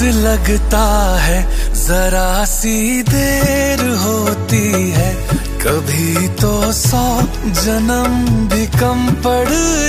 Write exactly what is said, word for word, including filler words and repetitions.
लगता है जरा सी देर होती है, कभी तो सौ जन्म भी कम पड़